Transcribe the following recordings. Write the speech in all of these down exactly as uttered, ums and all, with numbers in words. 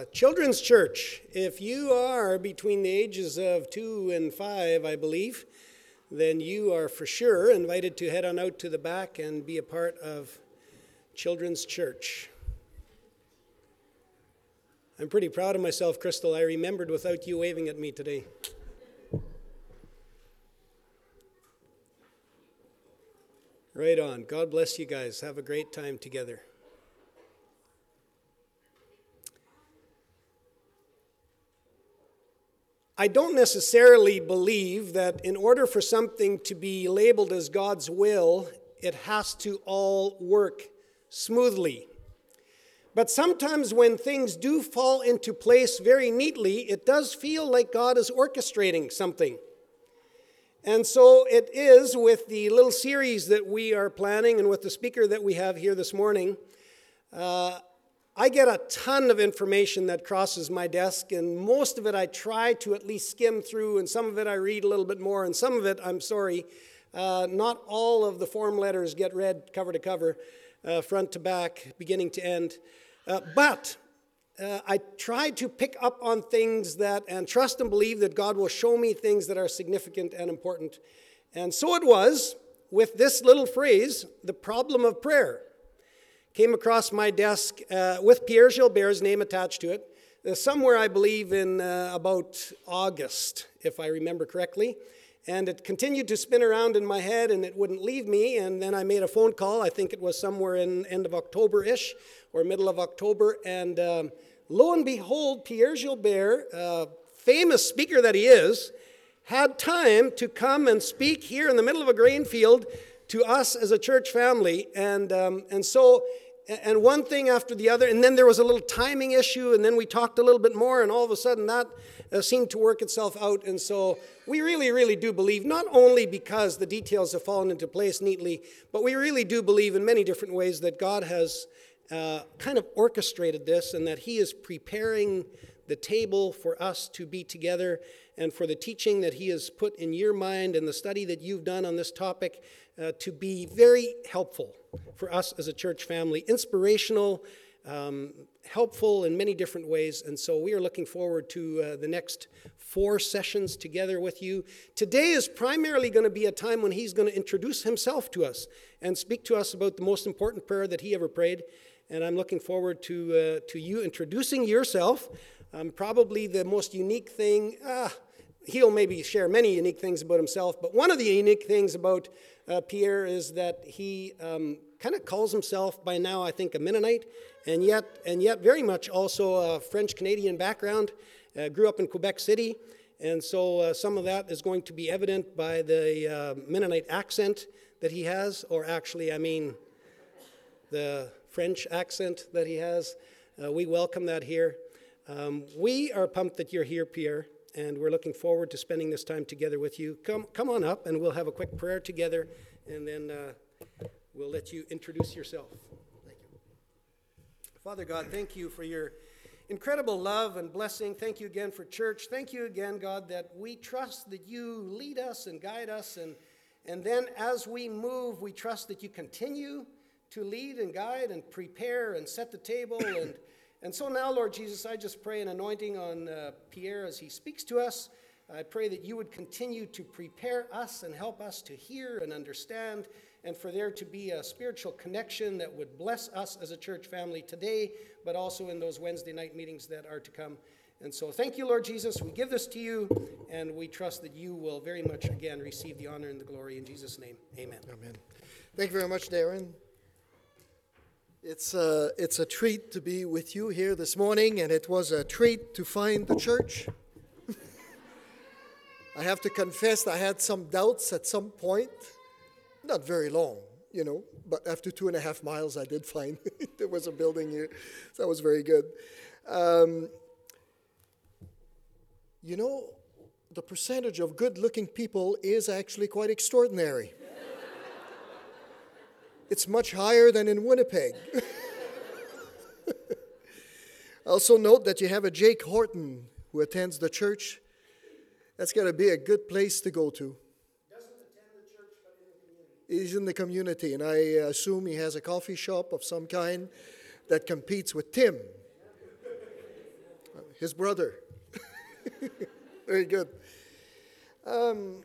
Children's Church. If you are between the ages of two and five, I believe, then you are for sure invited to head on out to the back and be a part of Children's Church. I'm pretty proud of myself, Crystal. I remembered without you waving at me today. Right on. God bless you guys. Have a great time together. I don't necessarily believe that in order for something to be labeled as God's will, it has to all work smoothly. But sometimes when things do fall into place very neatly, it does feel like God is orchestrating something. And so it is with the little series that we are planning and with the speaker that we have here this morning. Uh, I get a ton of information that crosses my desk, and most of it I try to at least skim through, and some of it I read a little bit more, and some of it, I'm sorry, uh, not all of the form letters get read cover to cover, uh, front to back, beginning to end. Uh, but uh, I try to pick up on things that, and trust and believe that God will show me things that are significant and important. And so it was with this little phrase, the problem of prayer. Came across my desk uh, with Pierre Gilbert's name attached to it, uh, somewhere I believe in uh, about August, if I remember correctly. And it continued to spin around in my head and it wouldn't leave me. And then I made a phone call. I think it was somewhere in end of October-ish or middle of October. And um, lo and behold, Pierre Gilbert, uh, famous speaker that he is, had time to come and speak here in the middle of a grain field to us as a church family, and um, and so, and one thing after the other, and then there was a little timing issue, and then we talked a little bit more, and all of a sudden that uh, seemed to work itself out, and so we really, really do believe, not only because the details have fallen into place neatly, but we really do believe in many different ways that God has uh, kind of orchestrated this, and that He is preparing the table for us to be together, and for the teaching that He has put in your mind and the study that you've done on this topic uh, to be very helpful for us as a church family, inspirational, um, helpful in many different ways. And so we are looking forward to uh, the next four sessions together with you. Today is primarily going to be a time when He's going to introduce Himself to us and speak to us about the most important prayer that He ever prayed. And I'm looking forward to, uh, to you introducing yourself. Um, probably the most unique thing, ah, he'll maybe share many unique things about himself, but one of the unique things about uh, Pierre is that he um, kind of calls himself by now, I think, a Mennonite, and yet and yet very much also a French-Canadian background, uh, grew up in Quebec City, and so uh, some of that is going to be evident by the uh, Mennonite accent that he has, or actually, I mean, the French accent that he has. Uh, we welcome that here. Um, we are pumped that you're here, Pierre, and we're looking forward to spending this time together with you. Come come on up, and we'll have a quick prayer together, and then uh, we'll let you introduce yourself. Thank you. Father God, thank you for your incredible love and blessing. Thank you again for church. Thank you again, God, that we trust that you lead us and guide us, and, and then as we move, we trust that you continue to lead and guide and prepare and set the table. and And so now, Lord Jesus, I just pray an anointing on uh, Pierre as he speaks to us. I pray that you would continue to prepare us and help us to hear and understand, and for there to be a spiritual connection that would bless us as a church family today, but also in those Wednesday night meetings that are to come. And so thank you, Lord Jesus. We give this to you, and we trust that you will very much again receive the honor and the glory. In Jesus' name, amen. Amen. Thank you very much, Darren. It's a, it's a treat to be with you here this morning, and it was a treat to find the church. I have to confess I had some doubts at some point. Not very long, you know, but after two and a half miles I did find there was a building here. So that was very good. Um, you know, the percentage of good-looking people is actually quite extraordinary. It's much higher than in Winnipeg. Also note that you have a Jake Horton who attends the church. That's got to be a good place to go to. Doesn't attend the church, but in the community. He's in the community, and I assume he has a coffee shop of some kind that competes with Tim. his brother. Very good. Um,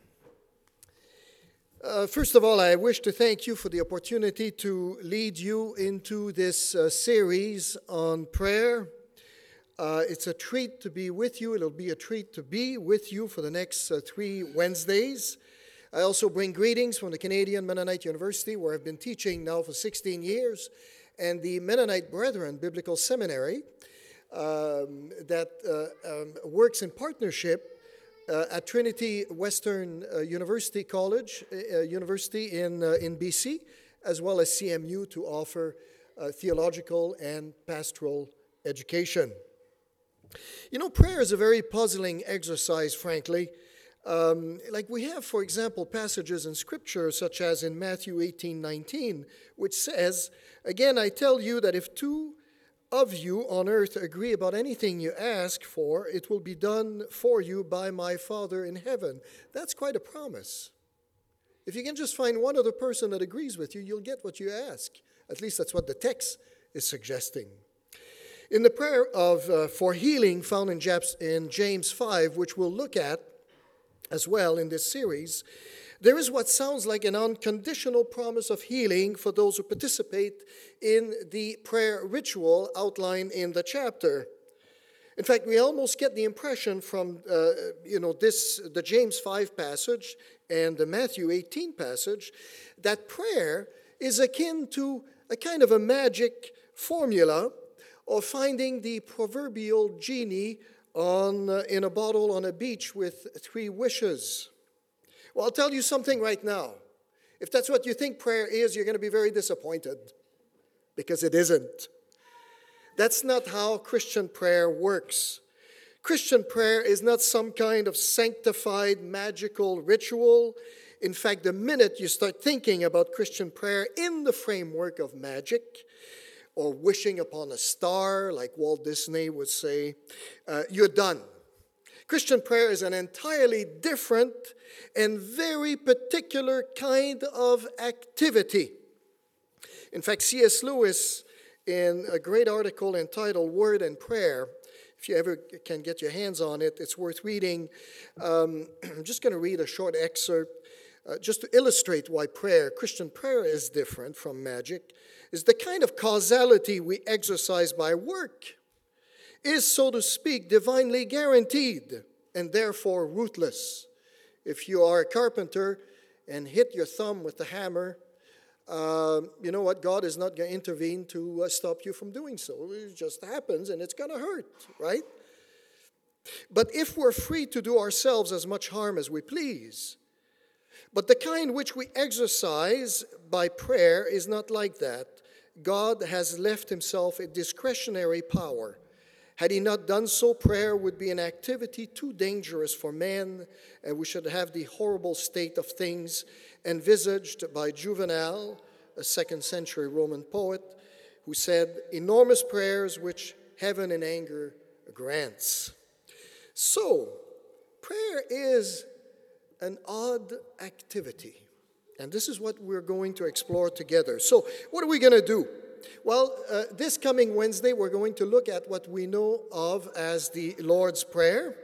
uh, first of all, I wish to thank you for the opportunity to lead you into this uh, series on prayer. Uh, it's a treat to be with you. It'll be a treat to be with you for the next uh, three Wednesdays. I also bring greetings from the Canadian Mennonite University, where I've been teaching now for sixteen years, and the Mennonite Brethren Biblical Seminary um, that uh, um, works in partnership uh, at Trinity Western uh, University College, uh, University in, uh, in B C, as well as C M U to offer uh, theological and pastoral education. You know, prayer is a very puzzling exercise, frankly. Um, like we have, for example, passages in Scripture, such as in Matthew eighteen nineteen, which says, "Again, I tell you that if two of you on earth agree about anything you ask for, it will be done for you by my Father in heaven." That's quite a promise. If you can just find one other person that agrees with you, you'll get what you ask. At least that's what the text is suggesting. In the prayer of uh, for healing found in, Japs, in James five, which we'll look at as well in this series, there is what sounds like an unconditional promise of healing for those who participate in the prayer ritual outlined in the chapter. In fact, we almost get the impression from uh, you know this the James five passage and the Matthew eighteen passage that prayer is akin to a kind of a magic formula, or finding the proverbial genie on uh, in a bottle on a beach with three wishes. Well, I'll tell you something right now. If that's what you think prayer is, you're going to be very disappointed, because it isn't. That's not how Christian prayer works. Christian prayer is not some kind of sanctified, magical ritual. In fact, the minute you start thinking about Christian prayer in the framework of magic, or wishing upon a star, like Walt Disney would say, uh, you're done. Christian prayer is an entirely different and very particular kind of activity. In fact, C S Lewis, in a great article entitled Word and Prayer, if you ever can get your hands on it, it's worth reading. Um, I'm just going to read a short excerpt uh, just to illustrate why prayer, Christian prayer, is different from magic. Is the kind of causality we exercise by work is, so to speak, divinely guaranteed and therefore ruthless. If you are a carpenter and hit your thumb with the hammer, uh, you know what? God is not going to intervene to uh, stop you from doing so. It just happens, and it's going to hurt, right? But if we're free to do ourselves as much harm as we please, but the kind which we exercise by prayer is not like that. God has left himself a discretionary power. Had he not done so, prayer would be an activity too dangerous for man, and we should have the horrible state of things envisaged by Juvenal, a second century Roman poet, who said, "Enormous prayers which heaven in anger grants." So, prayer is an odd activity. And this is what we're going to explore together. So, what are we going to do? Well, uh, this coming Wednesday, we're going to look at what we know of as the Lord's Prayer.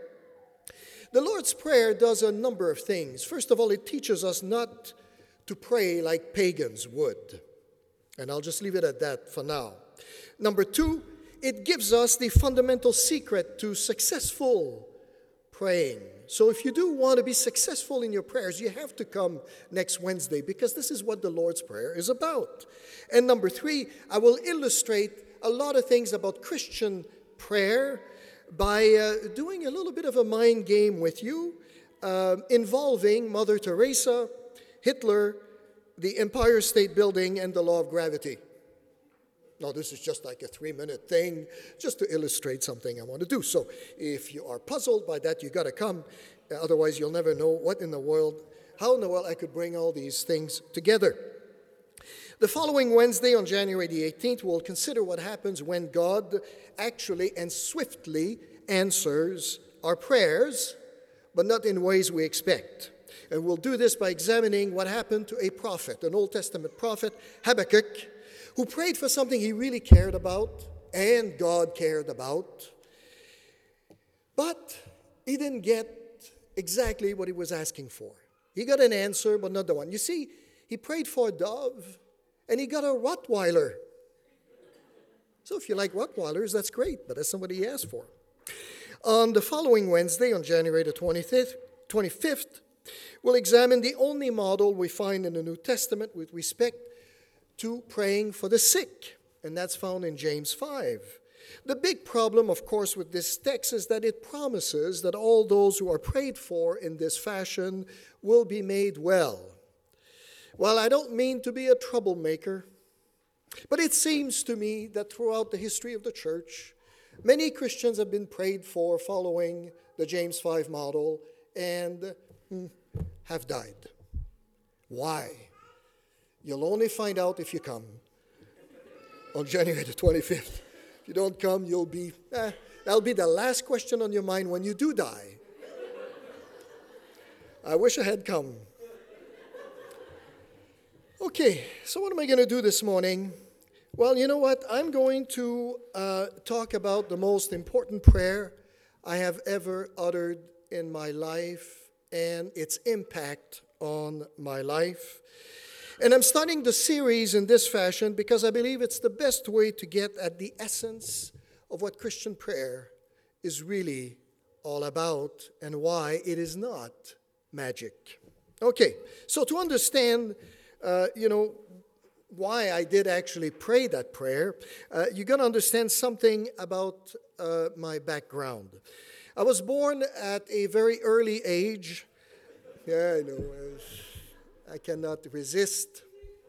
The Lord's Prayer does a number of things. First of all, it teaches us not to pray like pagans would. And I'll just leave it at that for now. Number two, it gives us the fundamental secret to successful praying. So if you do want to be successful in your prayers, you have to come next Wednesday, because this is what the Lord's Prayer is about. And number three, I will illustrate a lot of things about Christian prayer by uh, doing a little bit of a mind game with you, uh, involving Mother Teresa, Hitler, the Empire State Building, and the law of gravity. Now, this is just like a three-minute thing, just to illustrate something I want to do. So if you are puzzled by that, you got to come. Otherwise, you'll never know what in the world, how in the world I could bring all these things together. The following Wednesday, on January the eighteenth, we'll consider what happens when God actually and swiftly answers our prayers, but not in ways we expect. And we'll do this by examining what happened to a prophet, an Old Testament prophet, Habakkuk, who prayed for something he really cared about and God cared about. But he didn't get exactly what he was asking for. He got an answer, but not the one. You see, he prayed for a dove, and he got a Rottweiler. So if you like Rottweilers, that's great, but that's not what he asked for. On the following Wednesday, on January the twenty-fifth, twenty-fifth, we'll examine the only model we find in the New Testament with respect to praying for the sick, and that's found in James five. The big problem, of course, with this text is that it promises that all those who are prayed for in this fashion will be made well. Well, I don't mean to be a troublemaker, but it seems to me that throughout the history of the church, many Christians have been prayed for following the James five model and hmm, have died. Why? You'll only find out if you come on January the twenty-fifth. If you don't come, you'll be, eh, that'll be the last question on your mind when you do die. I wish I had come. Okay, so what am I going to do this morning? Well, you know what? I'm going to uh, talk about the most important prayer I have ever uttered in my life and its impact on my life. And I'm starting the series in this fashion because I believe it's the best way to get at the essence of what Christian prayer is really all about and why it is not magic. Okay, so to understand, uh, you know, why I did actually pray that prayer, uh, you got to understand something about uh, my background. I was born at a very early age. Yeah, I know. I cannot resist.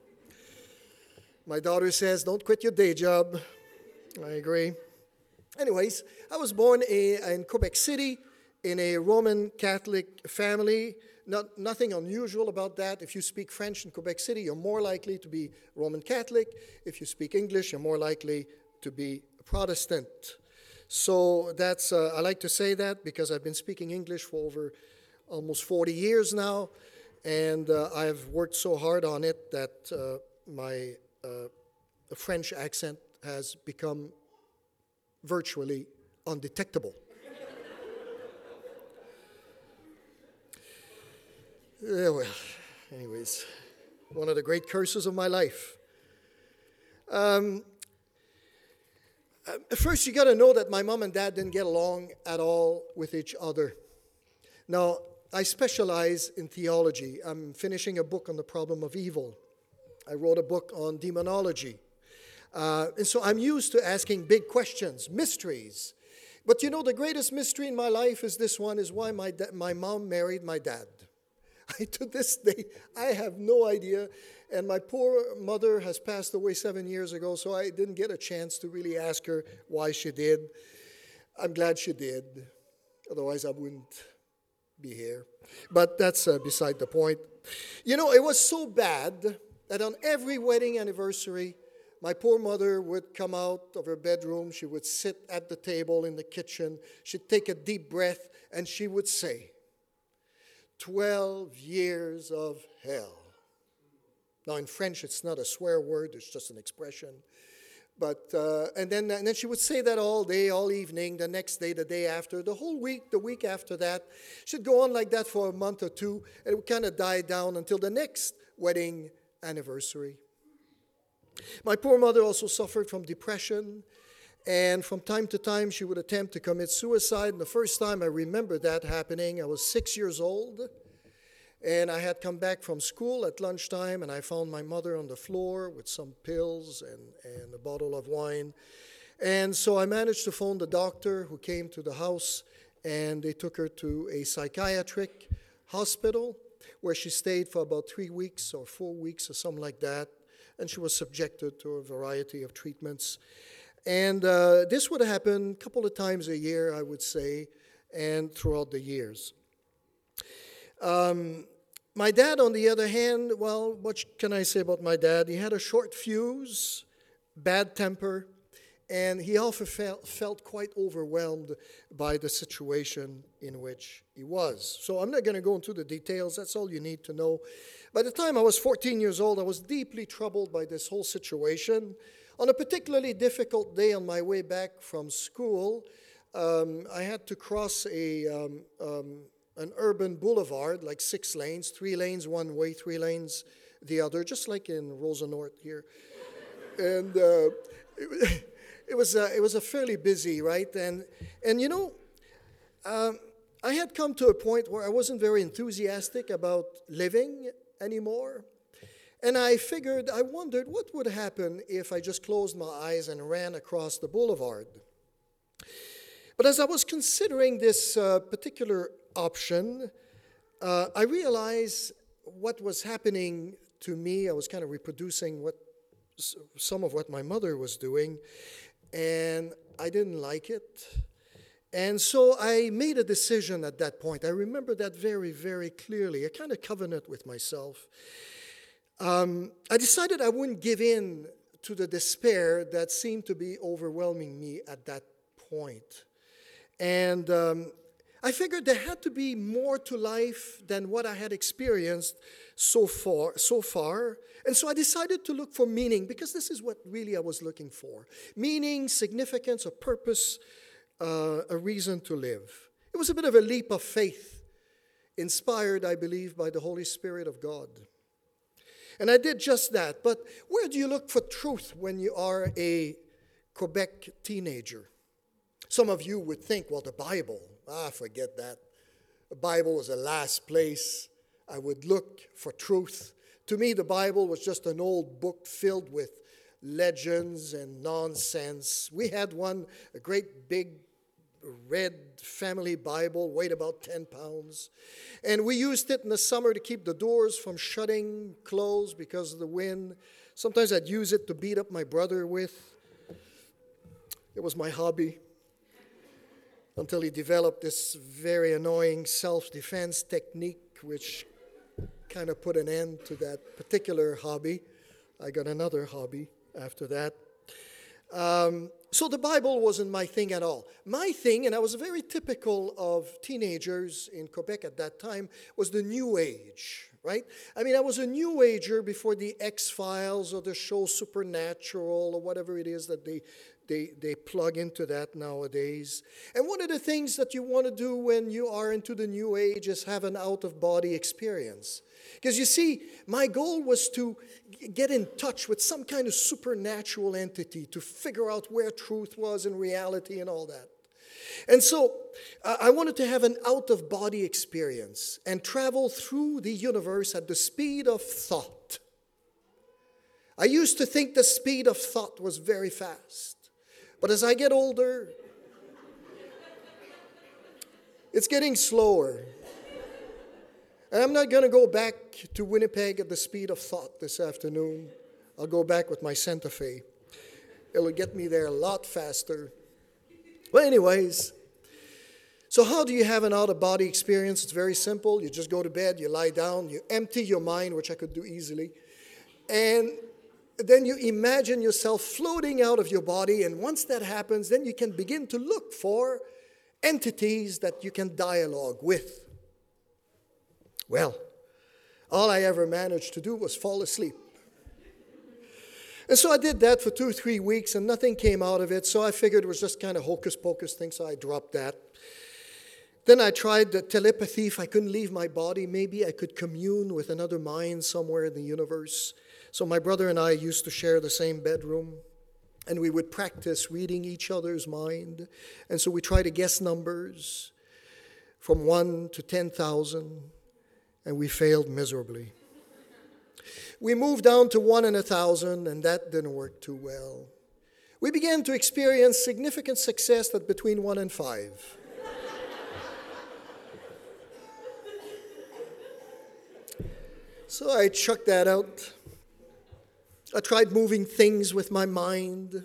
My daughter says, don't quit your day job. I agree. Anyways, I was born a, in Quebec City in a Roman Catholic family. Not, nothing unusual about that. If you speak French in Quebec City, you're more likely to be Roman Catholic. If you speak English, you're more likely to be Protestant. So that's, uh, I like to say that because I've been speaking English for over almost forty years now. And uh, I've worked so hard on it that uh, my uh, French accent has become virtually undetectable. Yeah, well, anyways, one of the great curses of my life. Um, uh, first, you got to know that my mom and dad didn't get along at all with each other. Now, I specialize in theology. I'm finishing a book on the problem of evil. I wrote a book on demonology. Uh, and so I'm used to asking big questions, mysteries. But you know, the greatest mystery in my life is this one, is why my, da- my mom married my dad. I, to this day, I have no idea. And my poor mother has passed away seven years ago, so I didn't get a chance to really ask her why she did. I'm glad she did. Otherwise, I wouldn't be here. But that's uh, beside the point. You know, it was so bad that on every wedding anniversary, my poor mother would come out of her bedroom. She would sit at the table in the kitchen. She'd take a deep breath, and she would say, twelve years of hell. Now, in French, it's not a swear word. It's just an expression. But uh, and then and then she would say that all day, all evening, the next day, the day after, the whole week, the week after that. She'd go on like that for a month or two, and it would kind of die down until the next wedding anniversary. My poor mother also suffered from depression, and from time to time she would attempt to commit suicide. And the first time I remember that happening, I was six years old, and I had come back from school at lunchtime, and I found my mother on the floor with some pills and, and a bottle of wine. And so I managed to phone the doctor who came to the house, and they took her to a psychiatric hospital where she stayed for about three weeks or four weeks or something like that. And she was subjected to a variety of treatments. And uh, this would happen a couple of times a year, I would say, and throughout the years. Um, my dad, on the other hand, well, what can I say about my dad? He had a short fuse, bad temper, and he often felt, felt quite overwhelmed by the situation in which he was. So I'm not going to go into the details. That's all you need to know. By the time I was fourteen years old, I was deeply troubled by this whole situation. On a particularly difficult day on my way back from school, um, I had to cross a um, um, an urban boulevard, like six lanes, three lanes one way, three lanes the other, just like in Rosa North here. And uh, it, it was uh, it was a fairly busy, right? And and you know, um, I had come to a point where I wasn't very enthusiastic about living anymore. And I figured, I wondered what would happen if I just closed my eyes and ran across the boulevard. But as I was considering this uh, particular option, uh, I realized what was happening to me. I was kind of reproducing what some of what my mother was doing, and I didn't like it. And so I made a decision at that point. I remember that very, very clearly, a kind of covenant with myself. Um, I decided I wouldn't give in to the despair that seemed to be overwhelming me at that point. And um, I figured there had to be more to life than what I had experienced so far, so far. And so I decided to look for meaning, because this is what really I was looking for. Meaning, significance, a purpose, uh, a reason to live. It was a bit of a leap of faith, inspired, I believe, by the Holy Spirit of God. And I did just that. But where do you look for truth when you are a Quebec teenager? Some of you would think, well, the Bible, ah, forget that. The Bible was the last place I would look for truth. To me, the Bible was just an old book filled with legends and nonsense. We had one, a great big red family Bible, weighed about ten pounds. And we used it in the summer to keep the doors from shutting closed because of the wind. Sometimes I'd use it to beat up my brother with. It was my hobby. Until he developed this very annoying self-defense technique, which kind of put an end to that particular hobby. I got another hobby after that. Um, so the Bible wasn't my thing at all. My thing, and I was very typical of teenagers in Quebec at that time, was the New Age, right? I mean, I was a New Ager before the X-Files or the show Supernatural or whatever it is that they They, they plug into that nowadays. And one of the things that you want to do when you are into the New Age is have an out-of-body experience. Because you see, my goal was to get in touch with some kind of supernatural entity, to figure out where truth was in reality and all that. And so uh, I wanted to have an out-of-body experience and travel through the universe at the speed of thought. I used to think the speed of thought was very fast. But as I get older, it's getting slower. And I'm not going to go back to Winnipeg at the speed of thought this afternoon. I'll go back with my Santa Fe. It'll get me there a lot faster. Well, anyways, so how do you have an out-of-body experience? It's very simple. You just go to bed, you lie down, you empty your mind, which I could do easily, and then you imagine yourself floating out of your body, and once that happens, then you can begin to look for entities that you can dialogue with. Well, all I ever managed to do was fall asleep. And so I did that for two or three weeks, and nothing came out of it, so I figured it was just kind of hocus-pocus thing, so I dropped that. Then I tried the telepathy. If I couldn't leave my body, maybe I could commune with another mind somewhere in the universe. So my brother and I used to share the same bedroom, and we would practice reading each other's mind. And so we tried to guess numbers from one to ten thousand, and we failed miserably. We moved down to one and a thousand, and that didn't work too well. We began to experience significant success at between one and five. So I chucked that out. I tried moving things with my mind.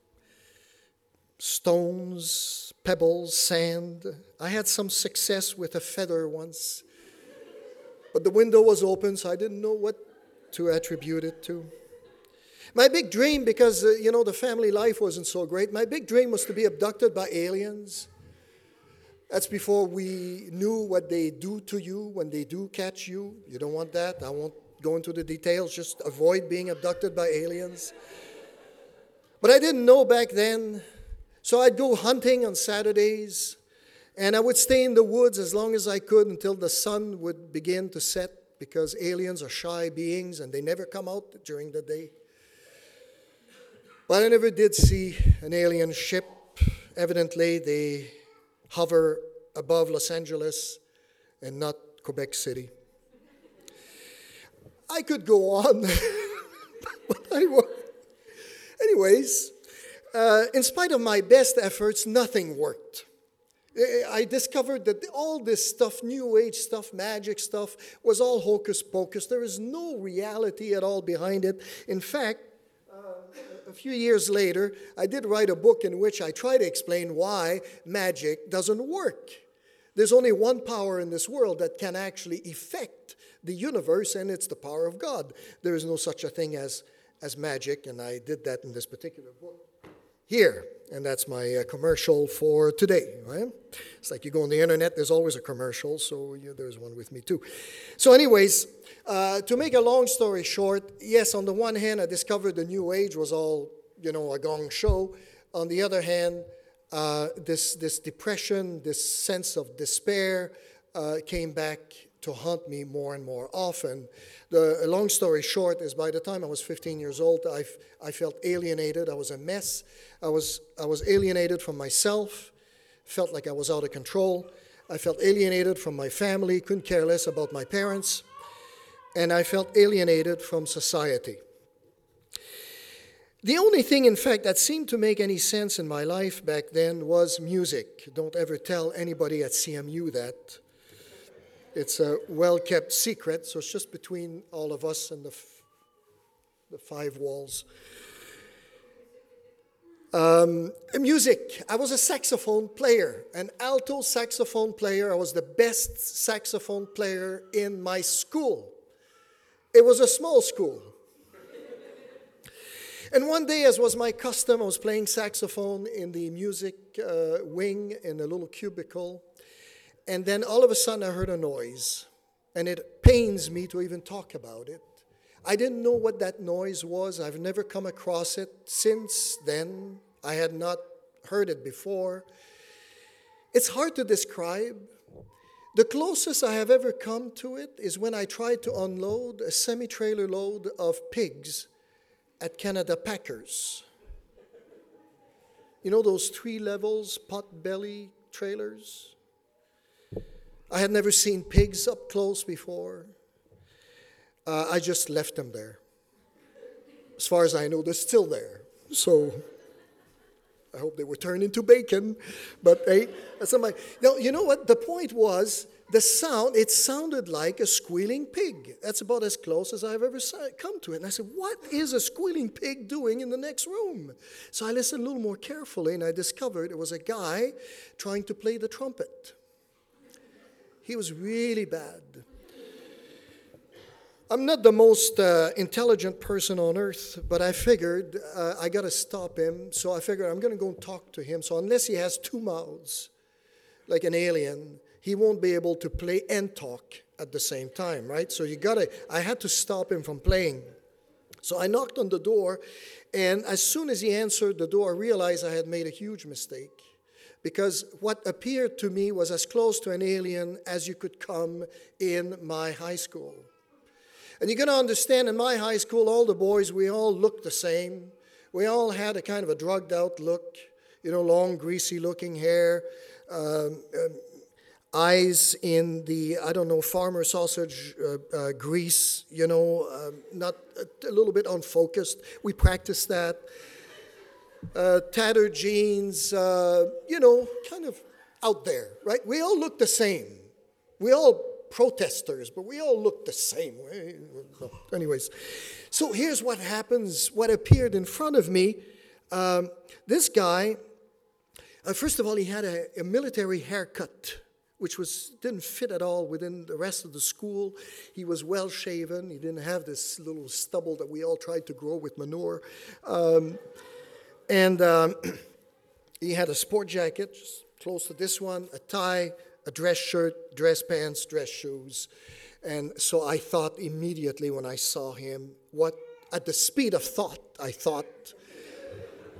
Stones, pebbles, sand. I had some success with a feather once. But the window was open, so I didn't know what to attribute it to. My big dream, because, uh, you know, the family life wasn't so great, my big dream was to be abducted by aliens. That's before we knew what they do to you when they do catch you. You don't want that. I won't go into the details. Just avoid being abducted by aliens. But I didn't know back then. So I'd go hunting on Saturdays, and I would stay in the woods as long as I could until the sun would begin to set, because aliens are shy beings and they never come out during the day. But I never did see an alien ship. Evidently, they hover above Los Angeles and not Quebec City. I could go on, but I won't. Anyways, uh, in spite of my best efforts, nothing worked. I discovered that all this stuff, New Age stuff, magic stuff, was all hocus pocus. There is no reality at all behind it. In fact, uh, a few years later, I did write a book in which I try to explain why magic doesn't work. There's only one power in this world that can actually affect the universe, and it's the power of God. There is no such a thing as, as magic, and I did that in this particular book here. And that's my uh, commercial for today, right? It's like you go on the internet, there's always a commercial, so yeah, there's one with me too. So anyways, uh, to make a long story short, yes, on the one hand, I discovered the New Age was all, you know, a gong show. On the other hand, uh, this, this depression, this sense of despair uh, came back to haunt me more and more often. The long story short is, by the time I was fifteen years old, I, I felt alienated. I was a mess. I was, I was alienated from myself, felt like I was out of control. I felt alienated from my family, couldn't care less about my parents, and I felt alienated from society. The only thing, in fact, that seemed to make any sense in my life back then was music. Don't ever tell anybody at C M U that. It's a well-kept secret, so it's just between all of us and the, f- the five walls. Um, music. I was a saxophone player, an alto saxophone player. I was the best saxophone player in my school. It was a small school. And one day, as was my custom, I was playing saxophone in the music uh, wing in a little cubicle. And then all of a sudden I heard a noise, and it pains me to even talk about it. I didn't know what that noise was. I've never come across it since then. I had not heard it before. It's hard to describe. The closest I have ever come to it is when I tried to unload a semi-trailer load of pigs at Canada Packers. You know those three levels, pot-belly trailers? I had never seen pigs up close before. Uh, I just left them there. As far as I know, they're still there. So I hope they were turned into bacon. But hey, that's not my... Now, you know what? The point was, the sound, it sounded like a squealing pig. That's about as close as I've ever come to it. And I said, what is a squealing pig doing in the next room? So I listened a little more carefully, and I discovered it was a guy trying to play the trumpet. He was really bad. I'm not the most uh, intelligent person on earth, but I figured uh, I got to stop him. So I figured I'm going to go and talk to him. So unless he has two mouths, like an alien, he won't be able to play and talk at the same time, right? So you got to. I had to stop him from playing. So I knocked on the door, and as soon as he answered the door, I realized I had made a huge mistake. Because what appeared to me was as close to an alien as you could come in my high school. And you're going to understand, in my high school, all the boys, we all looked the same. We all had a kind of a drugged out look, you know, long, greasy looking hair, um, um, eyes in the, I don't know, farmer sausage uh, uh, grease, you know, um, not a, a little bit unfocused. We practiced that. Uh, tattered jeans, uh, you know, kind of out there, right? We all look the same. We all protesters, but we all look the same way. Anyways, so here's what happens, what appeared in front of me. Um, this guy, uh, first of all, he had a, a military haircut, which was didn't fit at all within the rest of the school. He was well shaven. He didn't have this little stubble that we all tried to grow with manure. Um, And um, he had a sport jacket, just close to this one, a tie, a dress shirt, dress pants, dress shoes. And so I thought immediately when I saw him, what, at the speed of thought, I thought,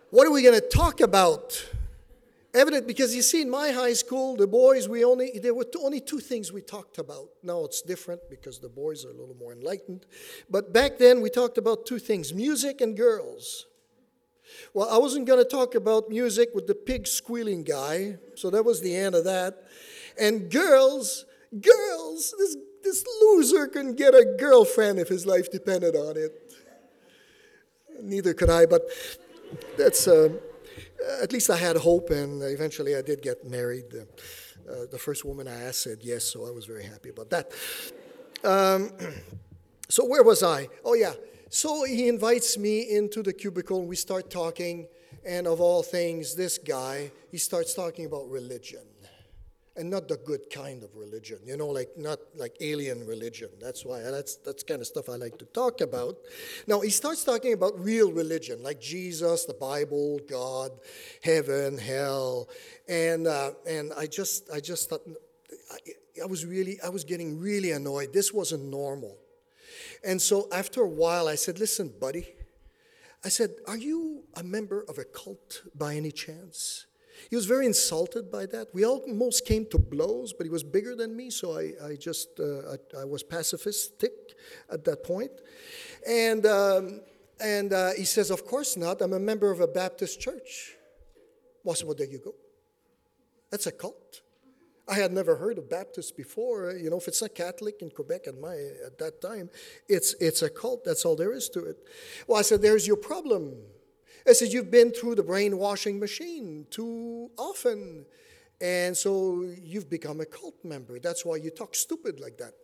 What are we going to talk about? Evident, because you see, in my high school, the boys, we only there were only two things we talked about. Now it's different because the boys are a little more enlightened. But back then, we talked about two things, music and girls. Well, I wasn't going to talk about music with the pig squealing guy, so that was the end of that. And girls, girls, this, this loser couldn't get a girlfriend if his life depended on it. Neither could I, but that's... Uh, At least I had hope, and eventually I did get married. Uh, uh, the first woman I asked said yes, so I was very happy about that. Um, so where was I? Oh, yeah. So he invites me into the cubicle, and we start talking, and of all things, this guy, he starts talking about religion. And not the good kind of religion, you know, like not like alien religion. That's why, that's that's kind of stuff I like to talk about. Now, he starts talking about real religion, like Jesus, the Bible, God, heaven, hell. And uh, and I just, I just thought, I, I was really, I was getting really annoyed. This wasn't normal. And so after a while, I said, listen, buddy, I said, are you a member of a cult by any chance? He was very insulted by that. We almost came to blows, but he was bigger than me, so I, I just, uh, I, I was pacifistic at that point. And, um, and uh, he says, of course not. I'm a member of a Baptist church. Well, I said, well, there you go. That's a cult. I had never heard of Baptists before. You know, if it's not Catholic in Quebec at, my, at that time, it's, it's a cult. That's all there is to it. Well, I said, there's your problem. I said, you've been through the brainwashing machine too often, and so you've become a cult member. That's why you talk stupid like that.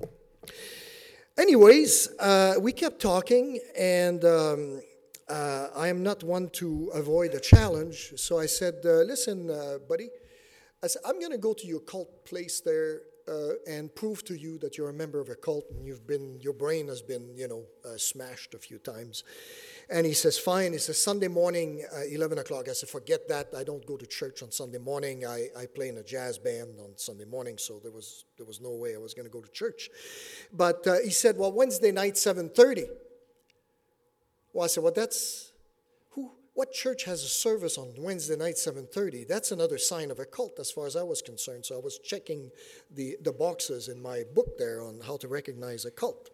Anyways, uh, we kept talking, and um, uh, I am not one to avoid a challenge, so I said, uh, listen, uh, buddy, I said, I'm going to go to your cult place there uh, and prove to you that you're a member of a cult, and you've been, your brain has been, you know, uh, smashed a few times. And he says, fine. He says, Sunday morning, uh, eleven o'clock. I said, forget that. I don't go to church on Sunday morning. I, I play in a jazz band on Sunday morning, so there was there was no way I was going to go to church. But uh, he said, well, Wednesday night, seven thirty. Well, I said, well, that's, who? What church has a service on Wednesday night, seven thirty? That's another sign of a cult as far as I was concerned. So I was checking the, the boxes in my book there on how to recognize a cult.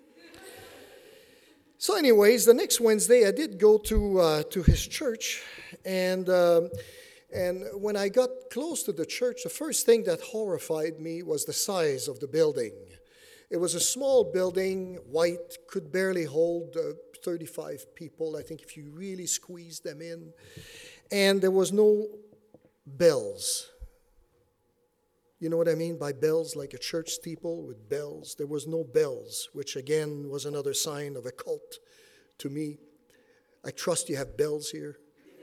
So anyways, the next Wednesday I did go to uh, to his church, and um, and when I got close to the church, the first thing that horrified me was the size of the building. It was a small building, white, could barely hold uh, thirty-five people, I think, if you really squeezed them in. And there was no bells. You know what I mean by bells, like a church steeple with bells? There was no bells, which again was another sign of a cult to me. I trust you have bells here.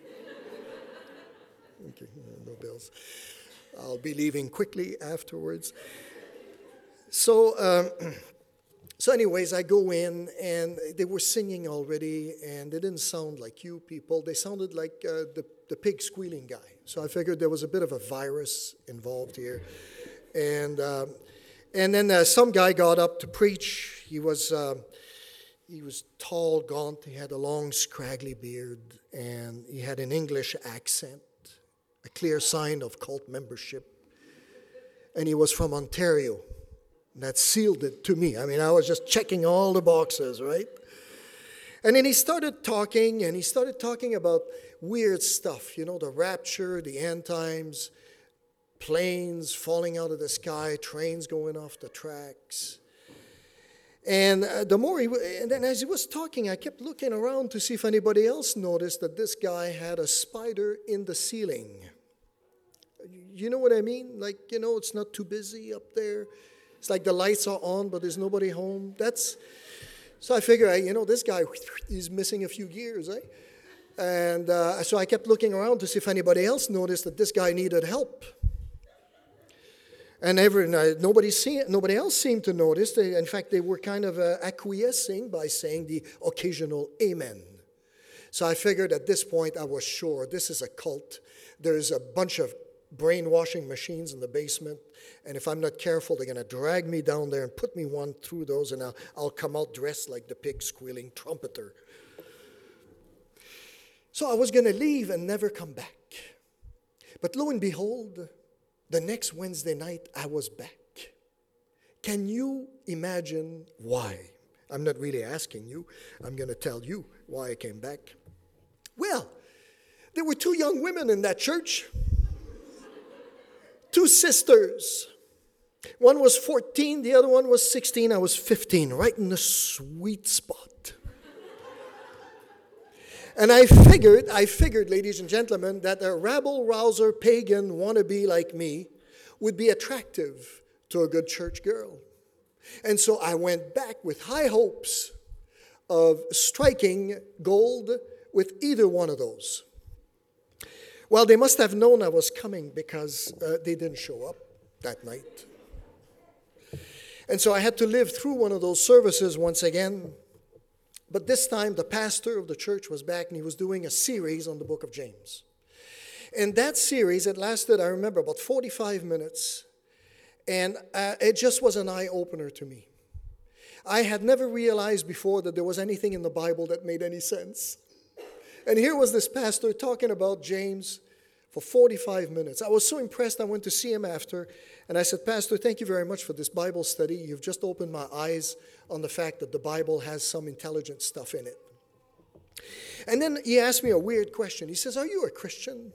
Okay, no bells. I'll be leaving quickly afterwards. So, um, so anyways, I go in, and they were singing already, and they didn't sound like you people. They sounded like uh, the, the pig squealing guy. So I figured there was a bit of a virus involved here. And um, and then uh, some guy got up to preach. He was uh, he was tall, gaunt. He had a long, scraggly beard, and he had an English accent, a clear sign of cult membership. And he was from Ontario. And that sealed it to me. I mean, I was just checking all the boxes, right? And then he started talking, and he started talking about weird stuff, you know, the rapture, the end times, planes falling out of the sky, trains going off the tracks. And uh, the more he, and then as he was talking, I kept looking around to see if anybody else noticed that this guy had a spider in the ceiling. You know what I mean? Like, you know, it's not too busy up there. It's like the lights are on, but there's nobody home. That's, so I figure, you know, this guy is missing a few gears, eh? And uh, so I kept looking around to see if anybody else noticed that this guy needed help. And every, nobody, see, nobody else seemed to notice. They, in fact, they were kind of uh, acquiescing by saying the occasional amen. So I figured at this point, I was sure this is a cult. There's a bunch of brainwashing machines in the basement, and if I'm not careful, they're going to drag me down there and put me one through those, and I'll, I'll come out dressed like the pig squealing trumpeter. So I was going to leave and never come back. But lo and behold, the next Wednesday night, I was back. Can you imagine why? I'm not really asking you. I'm going to tell you why I came back. Well, there were two young women in that church. Two sisters. One was fourteen, the other one was sixteen. I was fifteen, right in the sweet spot. And I figured, I figured, ladies and gentlemen, that a rabble-rouser, pagan wannabe like me would be attractive to a good church girl. And so I went back with high hopes of striking gold with either one of those. Well, they must have known I was coming because uh, they didn't show up that night. And so I had to live through one of those services once again. But this time, the pastor of the church was back, and he was doing a series on the book of James. And that series, it lasted, I remember, about forty-five minutes. And uh, it just was an eye-opener to me. I had never realized before that there was anything in the Bible that made any sense. And here was this pastor talking about James for forty-five minutes. I was so impressed, I went to see him after, and I said, Pastor, thank you very much for this Bible study. You've just opened my eyes on the fact that the Bible has some intelligent stuff in it. And then he asked me a weird question. He says, are you a Christian?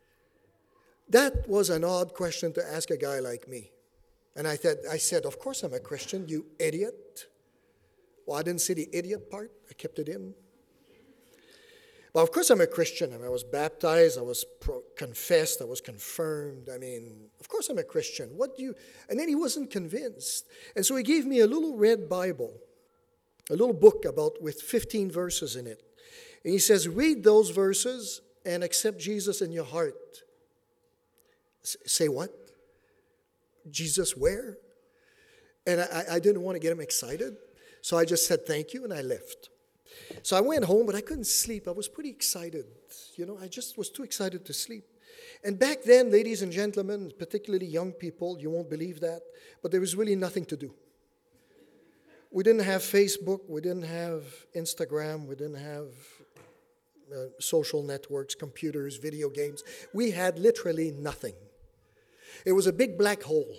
That was an odd question to ask a guy like me. And I said, I said, of course I'm a Christian, you idiot. Well, I didn't say the idiot part. I kept it in. Well, of course I'm a Christian. I mean, I was baptized, I was pro- confessed, I was confirmed. I mean, of course I'm a Christian. What do you... And then he wasn't convinced. And so he gave me a little red Bible, a little book about with fifteen verses in it. And he says, read those verses and accept Jesus in your heart. S- say what? Jesus where? And I, I didn't want to get him excited. So I just said thank you and I left. So I went home, but I couldn't sleep. I was pretty excited. You know, I just was too excited to sleep. And back then, ladies and gentlemen, particularly young people, you won't believe that, but there was really nothing to do. We didn't have Facebook. We didn't have Instagram. We didn't have uh, social networks, computers, video games. We had literally nothing. It was a big black hole.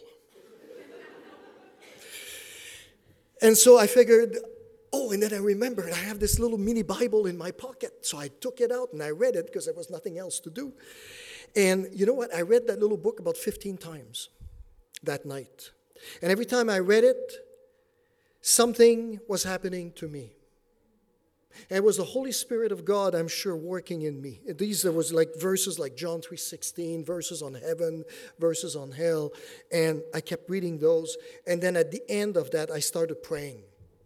And so I figured, oh, and then I remembered I have this little mini Bible in my pocket. So I took it out and I read it because there was nothing else to do. And you know what? I read that little book about fifteen times that night. And every time I read it, something was happening to me. And it was the Holy Spirit of God, I'm sure, working in me. These, there was like verses like John three sixteen, verses on heaven, verses on hell. And I kept reading those. And then at the end of that, I started praying.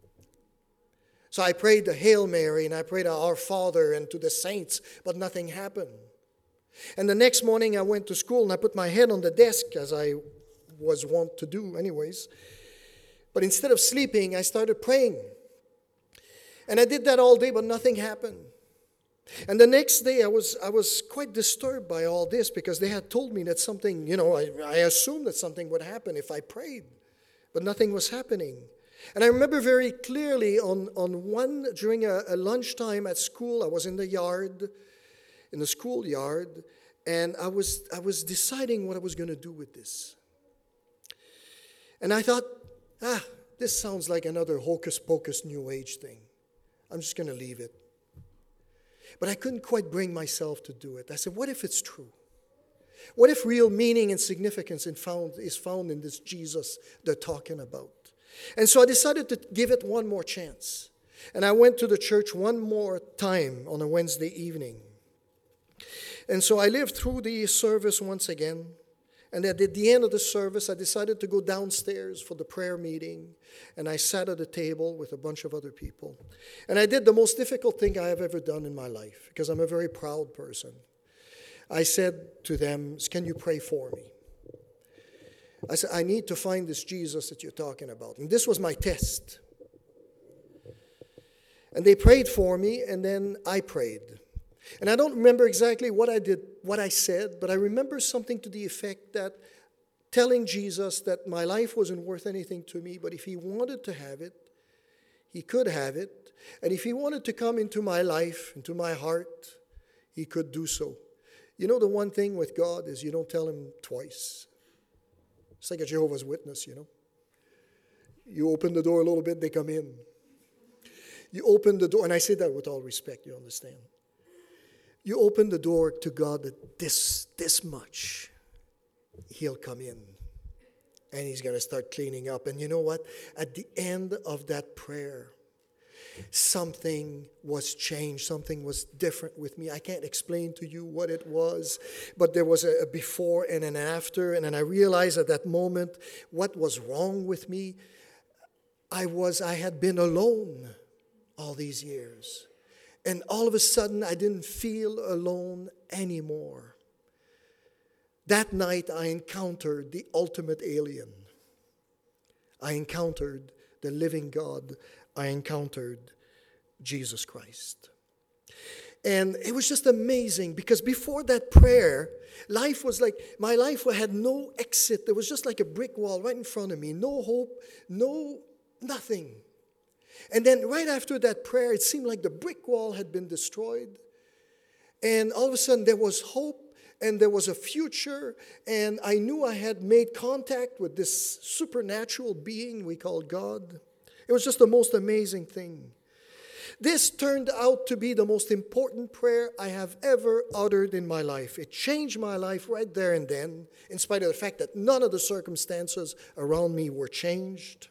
So I prayed the Hail Mary and I prayed Our Father and to the saints, but nothing happened. And the next morning I went to school and I put my head on the desk as I was wont to do anyways. But instead of sleeping, I started praying. And I did that all day, but nothing happened. And the next day I was I was quite disturbed by all this because they had told me that something, you know, I, I assumed that something would happen if I prayed. But nothing was happening. And I remember very clearly on, on one, during a, a lunchtime at school, I was in the yard, in the schoolyard, and I was I was deciding what I was going to do with this. And I thought, ah, this sounds like another hocus pocus new age thing. I'm just going to leave it. But I couldn't quite bring myself to do it. I said, what if it's true? What if real meaning and significance in found, is found in this Jesus they're talking about? And so I decided to give it one more chance. And I went to the church one more time on a Wednesday evening. And so I lived through the service once again. And at the end of the service, I decided to go downstairs for the prayer meeting. And I sat at a table with a bunch of other people. And I did the most difficult thing I have ever done in my life, because I'm a very proud person. I said to them, can you pray for me? I said, I need to find this Jesus that you're talking about. And this was my test. And they prayed for me, and then I prayed. And I don't remember exactly what I did, what I said, but I remember something to the effect that telling Jesus that my life wasn't worth anything to me, but if he wanted to have it, he could have it. And if he wanted to come into my life, into my heart, he could do so. You know, the one thing with God is you don't tell him twice. It's like a Jehovah's Witness, you know. You open the door a little bit, they come in. You open the door, and I say that with all respect, you understand. You open the door to God that this, this much, he'll come in. And he's going to start cleaning up. And you know what? At the end of that prayer, something was changed. Something was different with me. I can't explain to you what it was, but there was a before and an after. And then I realized at that moment what was wrong with me. I was, I had been alone all these years. And all of a sudden, I didn't feel alone anymore. That night, I encountered the ultimate alien. I encountered the living God. I encountered Jesus Christ. And it was just amazing because before that prayer, life was like, my life had no exit. There was just like a brick wall right in front of me. No hope, no, nothing. And then right after that prayer, it seemed like the brick wall had been destroyed. And all of a sudden, there was hope. And there was a future, and I knew I had made contact with this supernatural being we called God. It was just the most amazing thing. This turned out to be the most important prayer I have ever uttered in my life. It changed my life right there and then, in spite of the fact that none of the circumstances around me were changed.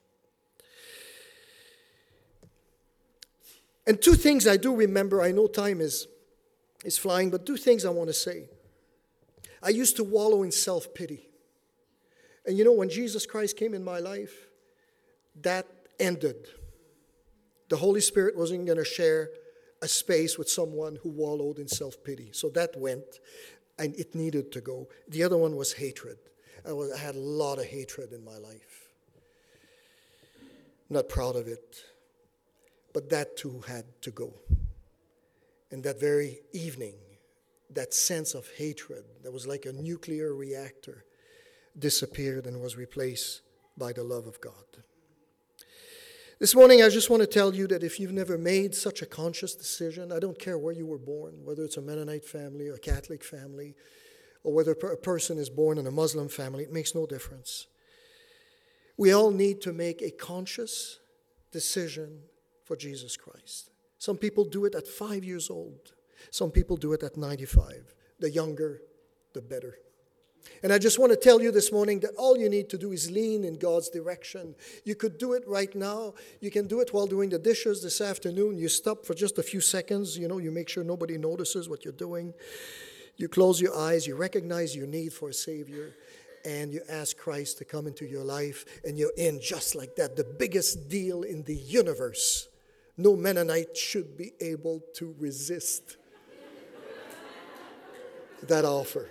And two things I do remember. I know time is, is flying, but two things I want to say. I used to wallow in self-pity. And you know, when Jesus Christ came in my life, that ended. The Holy Spirit wasn't going to share a space with someone who wallowed in self-pity. So that went, and it needed to go. The other one was hatred. I, was, I had a lot of hatred in my life. I'm not proud of it. But that too had to go. And that very evening, that sense of hatred that was like a nuclear reactor disappeared and was replaced by the love of God. This morning, I just want to tell you that if you've never made such a conscious decision, I don't care where you were born, whether it's a Mennonite family or a Catholic family, or whether a person is born in a Muslim family, it makes no difference. We all need to make a conscious decision for Jesus Christ. Some people do it at five years old. Some people do it at ninety-five. The younger, the better. And I just want to tell you this morning that all you need to do is lean in God's direction. You could do it right now. You can do it while doing the dishes this afternoon. You stop for just a few seconds. You know, you make sure nobody notices what you're doing. You close your eyes. You recognize your need for a Savior. And you ask Christ to come into your life. And you're in just like that. The biggest deal in the universe. No Mennonite should be able to resist that offer.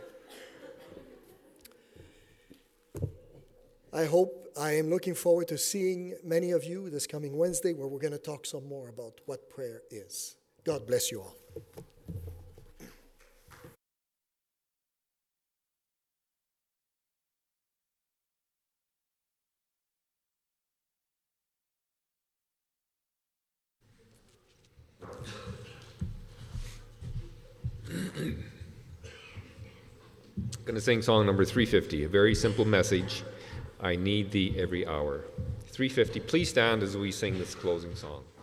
I hope, I am looking forward to seeing many of you this coming Wednesday where we're going to talk some more about what prayer is. God bless you all. Going to sing song number three fifty, a very simple message. I need thee every hour. three fifty, please stand as we sing this closing song.